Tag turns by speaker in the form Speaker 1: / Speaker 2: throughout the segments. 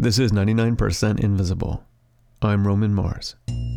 Speaker 1: This is 99% Invisible. I'm Roman Mars.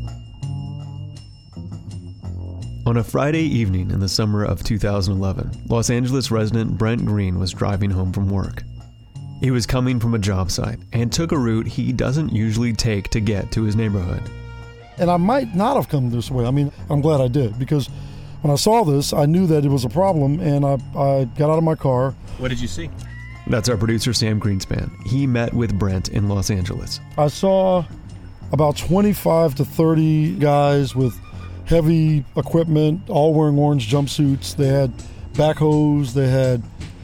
Speaker 1: On a Friday evening in the summer of 2011, Los Angeles resident Brent Green was driving home from work. He was coming from a job site and took a route he doesn't usually take to get to his neighborhood.
Speaker 2: And I might not have come this way. I mean, I'm glad I did, because when I saw this, I knew that it was a problem, and I got out of my car.
Speaker 3: What did you see?
Speaker 1: That's our producer, Sam Greenspan. He met with Brent in Los Angeles.
Speaker 2: I saw about 25 to 30 guys with heavy equipment, all wearing orange jumpsuits. They had backhoes, they had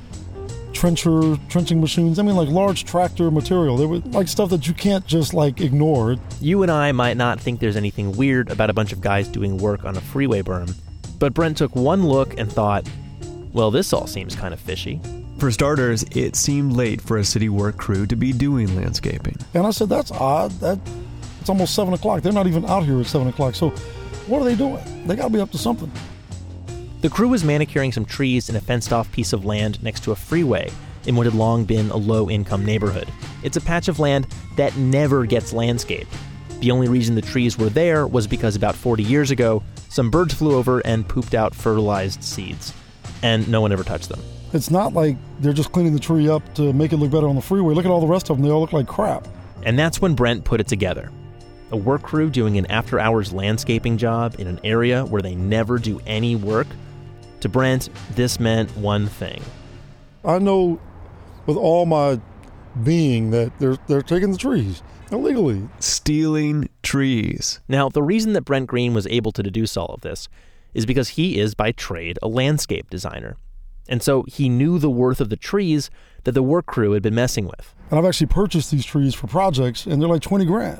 Speaker 2: trenching machines. I mean, like large tractor material. They were like stuff that you can't just like ignore.
Speaker 3: You and I might not think there's anything weird about a bunch of guys doing work on a freeway berm, but Brent took one look and thought, well, this all seems kind of fishy.
Speaker 1: For starters, it seemed late for a city work crew to be doing landscaping.
Speaker 2: And I said, that's odd. It's almost 7 o'clock. They're not even out here at 7 o'clock. So what are they doing? They got to be up to something.
Speaker 3: The crew was manicuring some trees in a fenced-off piece of land next to a freeway in what had long been a low-income neighborhood. It's a patch of land that never gets landscaped. The only reason the trees were there was because about 40 years ago, some birds flew over and pooped out fertilized seeds, and no one ever touched them.
Speaker 2: It's not like they're just cleaning the tree up to make it look better on the freeway. Look at all the rest of them. They all look like crap.
Speaker 3: And that's when Brent put it together. A work crew doing an after-hours landscaping job in an area where they never do any work. To Brent, this meant one thing.
Speaker 2: I know with all my being that they're taking the trees illegally.
Speaker 1: Stealing trees.
Speaker 3: Now, the reason that Brent Green was able to deduce all of this is because he is by trade a landscape designer. And so he knew the worth of the trees that the work crew had been messing with.
Speaker 2: And I've actually purchased these trees for projects, and they're like $20,000.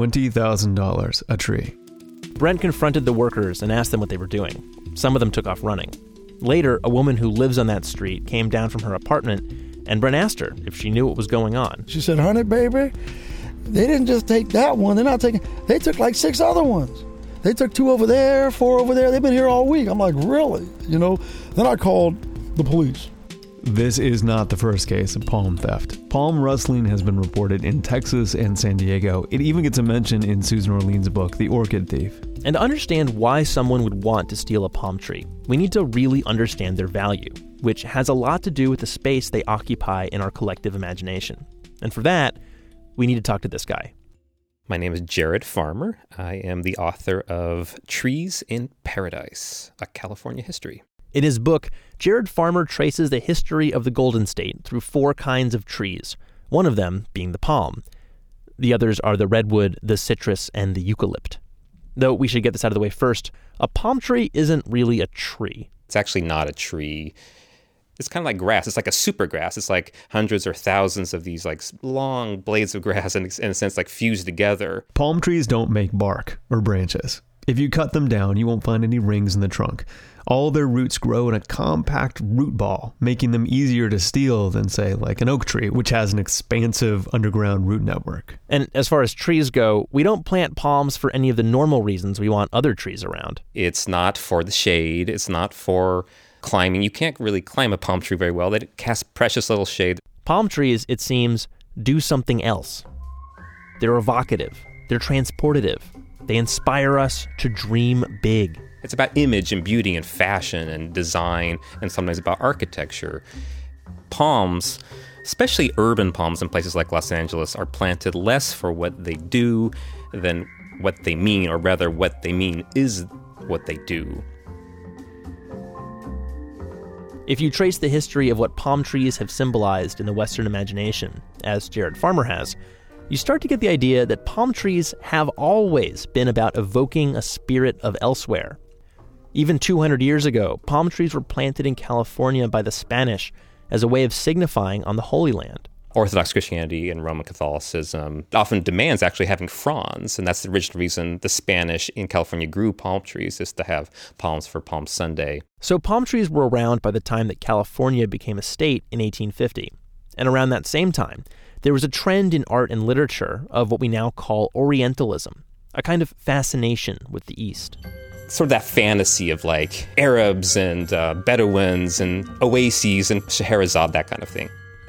Speaker 1: $20,000 a tree.
Speaker 3: Brent confronted the workers and asked them what they were doing. Some of them took off running. Later, a woman who lives on that street came down from her apartment, and Brent asked her if she knew what was going on.
Speaker 2: She said, honey, baby, they didn't just take that one. They took like 6 other ones. They took 2 over there, 4 over there. They've been here all week. I'm like, really? Then I called the police.
Speaker 1: This is not the first case of palm theft. Palm rustling has been reported in Texas and San Diego. It even gets a mention in Susan Orlean's book, The Orchid Thief.
Speaker 3: And to understand why someone would want to steal a palm tree, we need to really understand their value, which has a lot to do with the space they occupy in our collective imagination. And for that, we need to talk to this guy.
Speaker 4: My name is Jared Farmer. I am the author of Trees in Paradise, A California History.
Speaker 3: In his book, Jared Farmer traces the history of the Golden State through 4 kinds of trees, one of them being the palm. The others are the redwood, the citrus, and the eucalypt. Though we should get this out of the way first, a palm tree isn't really a tree.
Speaker 4: It's actually not a tree. It's kind of like grass. It's like a super grass. It's like hundreds or thousands of these like long blades of grass and in a sense like fused together.
Speaker 1: Palm trees don't make bark or branches. If you cut them down, you won't find any rings in the trunk. All their roots grow in a compact root ball, making them easier to steal than, say, like an oak tree, which has an expansive underground root network.
Speaker 3: And as far as trees go, we don't plant palms for any of the normal reasons we want other trees around.
Speaker 4: It's not for the shade. It's not for climbing. You can't really climb a palm tree very well. They cast precious little shade.
Speaker 3: Palm trees, it seems, do something else. They're evocative. They're transportative. They inspire us to dream big.
Speaker 4: It's about image and beauty and fashion and design and sometimes about architecture. Palms, especially urban palms in places like Los Angeles, are planted less for what they do than what they mean, or rather what they mean is what they do.
Speaker 3: If you trace the history of what palm trees have symbolized in the Western imagination, as Jared Farmer has, you start to get the idea that palm trees have always been about evoking a spirit of elsewhere. Even 200 years ago, palm trees were planted in California by the Spanish as a way of signifying on the Holy Land.
Speaker 4: Orthodox Christianity and Roman Catholicism often demands actually having fronds, and that's the original reason the Spanish in California grew palm trees, is to have palms for Palm Sunday.
Speaker 3: So palm trees were around by the time that California became a state in 1850. And around that same time, there was a trend in art and literature of what we now call Orientalism, a kind of fascination with the East.
Speaker 4: Sort of that fantasy of like Arabs and Bedouins and oases and Scheherazade, that kind of thing.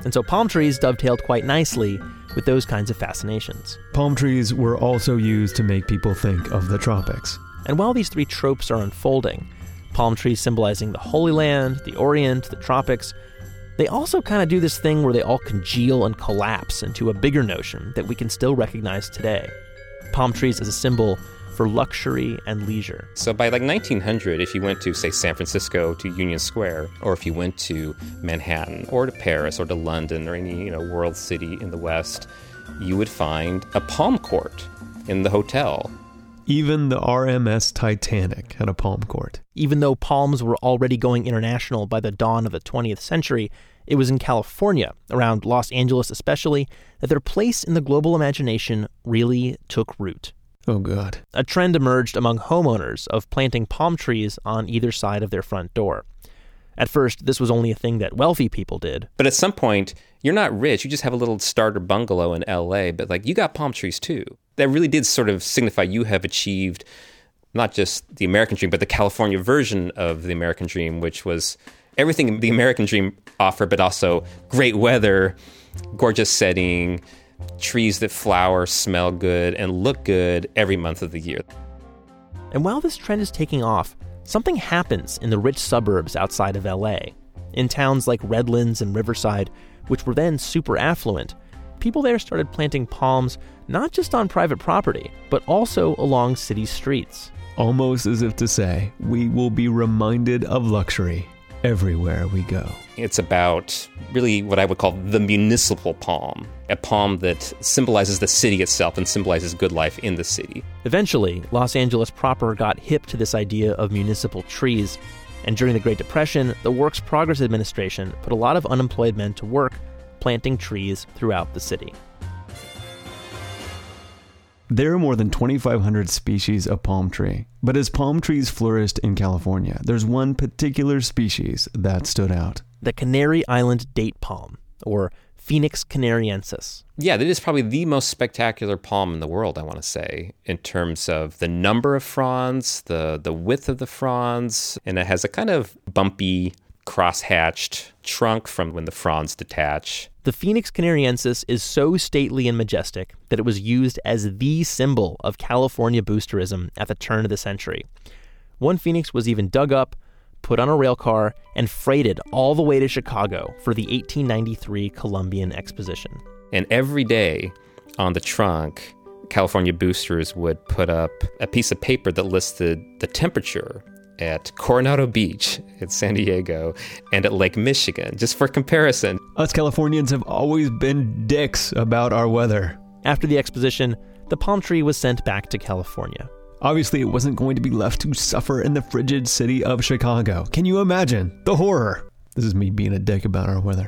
Speaker 3: And so palm trees dovetailed quite nicely with those kinds of fascinations.
Speaker 1: Palm trees were also used to make people think of the tropics.
Speaker 3: And while these three tropes are unfolding, palm trees symbolizing the Holy Land, the Orient, the tropics, they also kind of do this thing where they all congeal and collapse into a bigger notion that we can still recognize today. Palm trees as a symbol for luxury and leisure.
Speaker 4: So by like 1900, if you went to, say, San Francisco to Union Square, or if you went to Manhattan, or to Paris, or to London, or any world city in the West, you would find a palm court in the hotel.
Speaker 1: Even the RMS Titanic had a palm court.
Speaker 3: Even though palms were already going international by the dawn of the 20th century, it was in California, around Los Angeles especially, that their place in the global imagination really took root.
Speaker 1: Oh, God.
Speaker 3: A trend emerged among homeowners of planting palm trees on either side of their front door. At first, this was only a thing that wealthy people did.
Speaker 4: But at some point, you're not rich. You just have a little starter bungalow in LA, but you got palm trees too. That really did sort of signify you have achieved not just the American dream, but the California version of the American dream, which was everything the American dream offered, but also great weather, gorgeous setting, trees that flower, smell good, and look good every month of the year.
Speaker 3: And while this trend is taking off, something happens in the rich suburbs outside of LA. In towns like Redlands and Riverside, which were then super affluent, people there started planting palms not just on private property, but also along city streets.
Speaker 1: Almost as if to say, we will be reminded of luxury everywhere we go.
Speaker 4: It's about really what I would call the municipal palm, a palm that symbolizes the city itself and symbolizes good life in the city.
Speaker 3: Eventually, Los Angeles proper got hip to this idea of municipal trees, and during the Great Depression, the Works Progress Administration put a lot of unemployed men to work planting trees throughout the city.
Speaker 1: There are more than 2,500 species of palm tree, but as palm trees flourished in California, there's one particular species that stood out.
Speaker 3: The Canary Island date palm, or Phoenix canariensis.
Speaker 4: Yeah, that is probably the most spectacular palm in the world, I want to say, in terms of the number of fronds, the width of the fronds, and it has a kind of bumpy, cross-hatched trunk from when the fronds detach.
Speaker 3: The Phoenix canariensis is so stately and majestic that it was used as the symbol of California boosterism at the turn of the century. One phoenix was even dug up, put on a rail car, and freighted all the way to Chicago for the 1893 Columbian Exposition.
Speaker 4: And every day on the trunk, California boosters would put up a piece of paper that listed the temperature at Coronado Beach in San Diego and at Lake Michigan, just for comparison.
Speaker 1: Us Californians have always been dicks about our weather.
Speaker 3: After the exposition, the palm tree was sent back to California.
Speaker 1: Obviously, it wasn't going to be left to suffer in the frigid city of Chicago. Can you imagine the horror? This is me being a dick about our weather.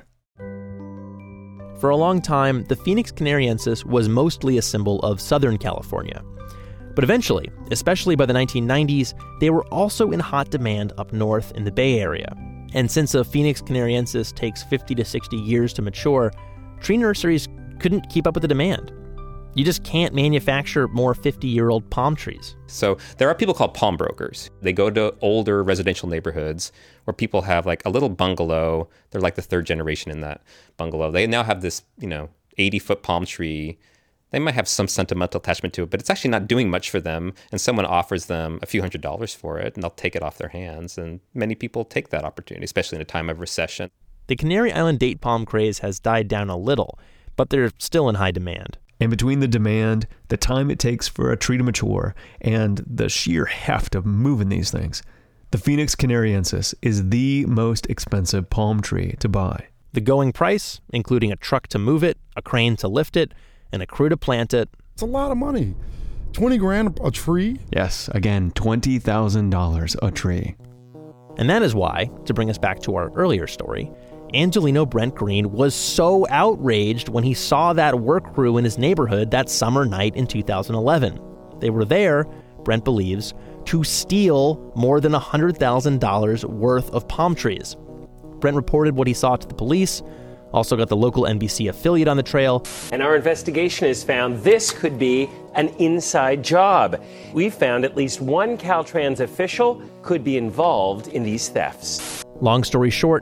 Speaker 3: For a long time, the Phoenix canariensis was mostly a symbol of Southern California. But eventually, especially by the 1990s, they were also in hot demand up north in the Bay Area. And since a Phoenix canariensis takes 50 to 60 years to mature, tree nurseries couldn't keep up with the demand. You just can't manufacture more 50-year-old palm trees.
Speaker 4: So there are people called palm brokers. They go to older residential neighborhoods where people have like a little bungalow. They're like the third generation in that bungalow. They now have this, 80-foot palm tree. They might have some sentimental attachment to it, but it's actually not doing much for them. And someone offers them a few $100s for it, and they'll take it off their hands. And many people take that opportunity, especially in a time of recession.
Speaker 3: The Canary Island date palm craze has died down a little, but they're still in high demand.
Speaker 1: And between the demand, the time it takes for a tree to mature, and the sheer heft of moving these things, the Phoenix canariensis is the most expensive palm tree to buy.
Speaker 3: The going price, including a truck to move it, a crane to lift it, and a crew to plant it.
Speaker 2: It's a lot of money. $20,000 a tree?
Speaker 1: Yes, again, $20,000 a tree.
Speaker 3: And that is why, to bring us back to our earlier story, Angelino Brent Green was so outraged when he saw that work crew in his neighborhood that summer night in 2011. They were there, Brent believes, to steal more than $100,000 worth of palm trees. Brent reported what he saw to the police, also got the local NBC affiliate on the trail.
Speaker 5: And our investigation has found this could be an inside job. We've found at least one Caltrans official could be involved in these thefts.
Speaker 3: Long story short,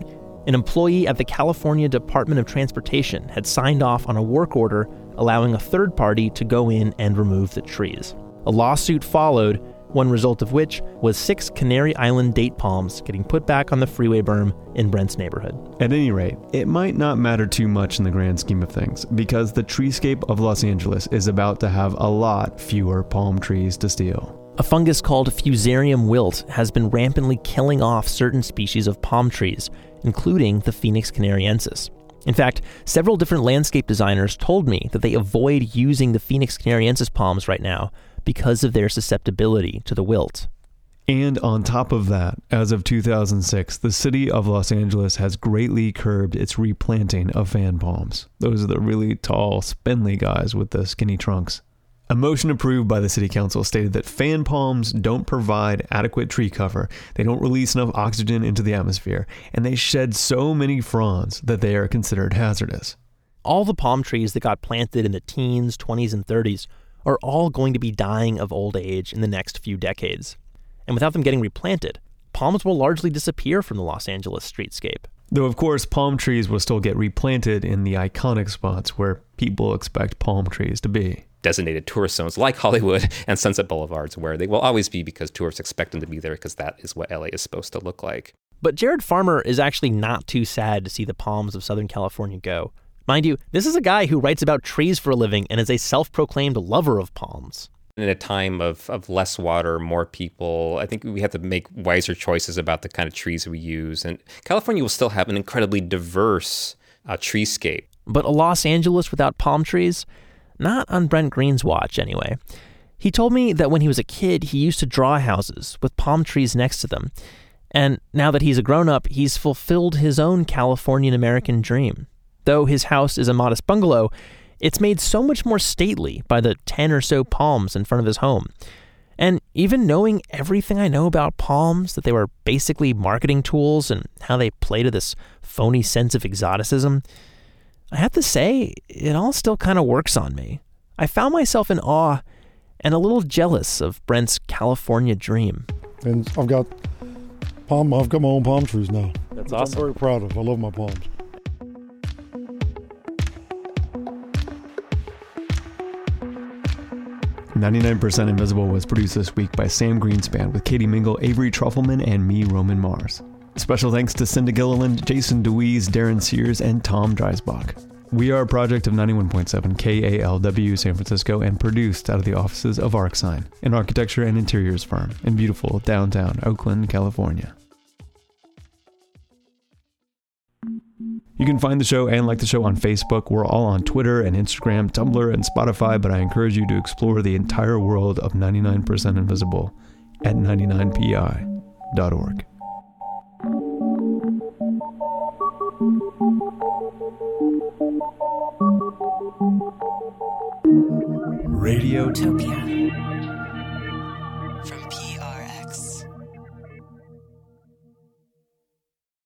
Speaker 3: An employee at the California Department of Transportation had signed off on a work order allowing a third party to go in and remove the trees. A lawsuit followed, one result of which was 6 Canary Island date palms getting put back on the freeway berm in Brent's neighborhood.
Speaker 1: At any rate, it might not matter too much in the grand scheme of things, because the treescape of Los Angeles is about to have a lot fewer palm trees to steal.
Speaker 3: A fungus called Fusarium wilt has been rampantly killing off certain species of palm trees, including the Phoenix canariensis. In fact, several different landscape designers told me that they avoid using the Phoenix canariensis palms right now because of their susceptibility to the wilt.
Speaker 1: And on top of that, as of 2006, the city of Los Angeles has greatly curbed its replanting of fan palms. Those are the really tall, spindly guys with the skinny trunks. A motion approved by the city council stated that fan palms don't provide adequate tree cover, they don't release enough oxygen into the atmosphere, and they shed so many fronds that they are considered hazardous.
Speaker 3: All the palm trees that got planted in the teens, 20s, and 30s are all going to be dying of old age in the next few decades. And without them getting replanted, palms will largely disappear from the Los Angeles streetscape.
Speaker 1: Though, of course, palm trees will still get replanted in the iconic spots where people expect palm trees to be.
Speaker 4: Designated tourist zones like Hollywood and Sunset Boulevards, where they will always be because tourists expect them to be there because that is what LA is supposed to look like.
Speaker 3: But Jared Farmer is actually not too sad to see the palms of Southern California go. Mind you, this is a guy who writes about trees for a living and is a self-proclaimed lover of palms.
Speaker 4: In a time of less water, more people, I think we have to make wiser choices about the kind of trees we use. And California will still have an incredibly diverse treescape.
Speaker 3: But a Los Angeles without palm trees? Not on Brent Green's watch, anyway. He told me that when he was a kid, he used to draw houses with palm trees next to them. And now that he's a grown-up, he's fulfilled his own Californian-American dream. Though his house is a modest bungalow, it's made so much more stately by the 10 or so palms in front of his home. And even knowing everything I know about palms, that they were basically marketing tools and how they play to this phony sense of exoticism, I have to say, it all still kind of works on me. I found myself in awe and a little jealous of Brent's California dream.
Speaker 2: And I've got my own palm trees now.
Speaker 3: That's awesome.
Speaker 2: I'm very proud of. I love my palms.
Speaker 1: "99% Invisible" was produced this week by Sam Greenspan with Katie Mingle, Avery Trufelman, and me, Roman Mars. Special thanks to Cinda Gilliland, Jason DeWeese, Darren Sears, and Tom Dreisbach. We are a project of 91.7 KALW San Francisco and produced out of the offices of ArcSign, an architecture and interiors firm in beautiful downtown Oakland, California. You can find the show and like the show on Facebook. We're all on Twitter and Instagram, Tumblr, and Spotify, but I encourage you to explore the entire world of 99% Invisible at 99pi.org.
Speaker 6: Radiotopia.